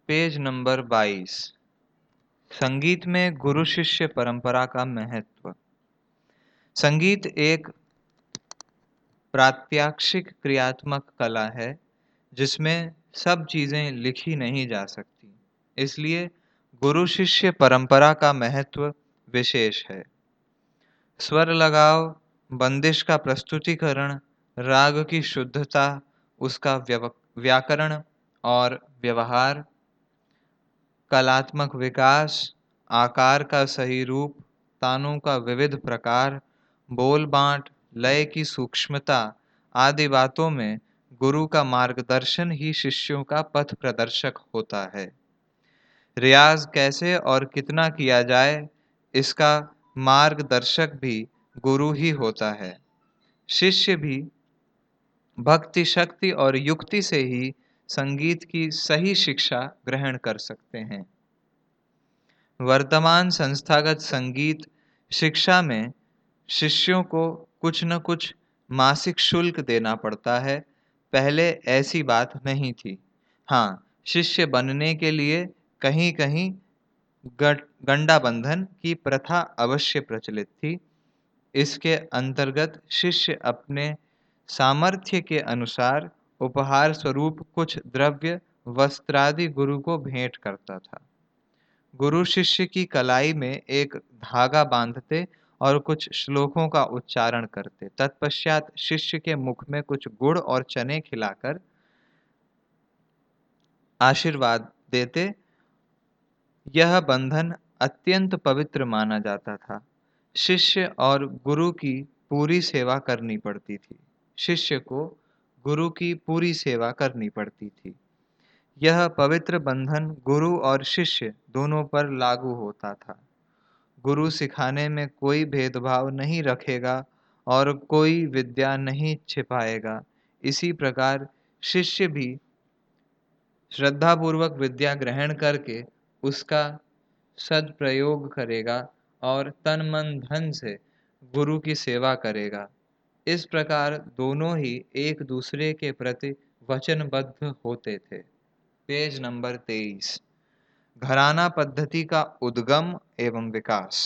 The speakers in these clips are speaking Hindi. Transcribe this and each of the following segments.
Page number 22। संगीत में गुरु शिष्य परंपरा का महत्व। संगीत एक प्रात्याक्षिक क्रियात्मक कला है जिसमें सब चीजें लिखी नहीं जा सकती, इसलिए गुरु शिष्य परंपरा का महत्व विशेष है। स्वर लगाव, बंदिश का प्रस्तुतिकरण, राग की शुद्धता, उसका व्याकरण और व्यवहार, कलात्मक विकास, आकार का सही रूप, तानों का विविध प्रकार, बोल बांट, लय की सूक्ष्मता आदि बातों में गुरु का मार्गदर्शन ही शिष्यों का पथ प्रदर्शक होता है। रियाज कैसे और कितना किया जाए, इसका मार्गदर्शक भी गुरु ही होता है। शिष्य भी भक्ति, शक्ति और युक्ति से ही संगीत की सही शिक्षा ग्रहण कर सकते हैं। वर्तमान संस्थागत संगीत शिक्षा में शिष्यों को कुछ न कुछ मासिक शुल्क देना पड़ता है। पहले ऐसी बात नहीं थी। हाँ, शिष्य बनने के लिए कहीं कहीं गंडा बंधन की प्रथा अवश्य प्रचलित थी। इसके अंतर्गत शिष्य अपने सामर्थ्य के अनुसार उपहार स्वरूप कुछ द्रव्य, वस्त्रादि गुरु को भेंट करता था। गुरु शिष्य की कलाई में एक धागा बांधते और कुछ श्लोकों का उच्चारण करते। तत्पश्चात शिष्य के मुख में कुछ गुड़ और चने खिलाकर आशीर्वाद देते। यह बंधन अत्यंत पवित्र माना जाता था। शिष्य और गुरु की पूरी सेवा करनी पड़ती थी। शिष्य को गुरु की पूरी सेवा करनी पड़ती थी। यह पवित्र बंधन गुरु और शिष्य दोनों पर लागू होता था। गुरु सिखाने में कोई भेदभाव नहीं रखेगा और कोई विद्या नहीं छिपाएगा। इसी प्रकार शिष्य भी श्रद्धापूर्वक विद्या ग्रहण करके उसका सदप्रयोग करेगा और तन मन धन से गुरु की सेवा करेगा। इस प्रकार दोनों ही एक दूसरे के प्रति वचनबद्ध होते थे। Page number 23। घराना पद्धति का उद्गम एवं विकास।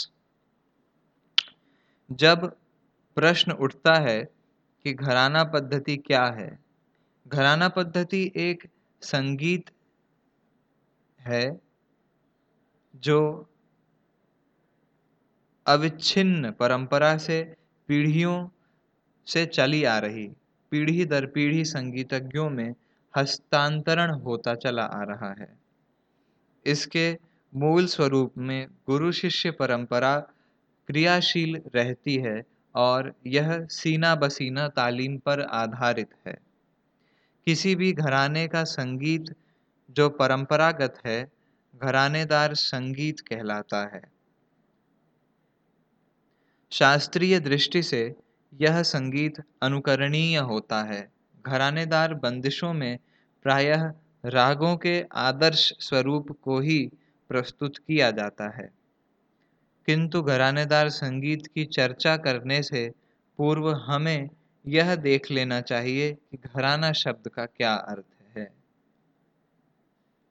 जब प्रश्न उठता है कि घराना पद्धति क्या है, घराना पद्धति एक संगीत है जो अविच्छिन्न परंपरा से पीढ़ियों से चली आ रही, पीढ़ी दर पीढ़ी संगीतज्ञों में हस्तांतरण होता चला आ रहा है। इसके मूल स्वरूप में गुरु शिष्य परंपरा क्रियाशील रहती है और यह सीना बसीना तालीम पर आधारित है। किसी भी घराने का संगीत जो परंपरागत है, घरानेदार संगीत कहलाता है। शास्त्रीय दृष्टि से यह संगीत अनुकरणीय होता है। घरानेदार बंदिशों में प्रायः रागों के आदर्श स्वरूप को ही प्रस्तुत किया जाता है, किंतु घरानेदार संगीत की चर्चा करने से पूर्व हमें यह देख लेना चाहिए कि घराना शब्द का क्या अर्थ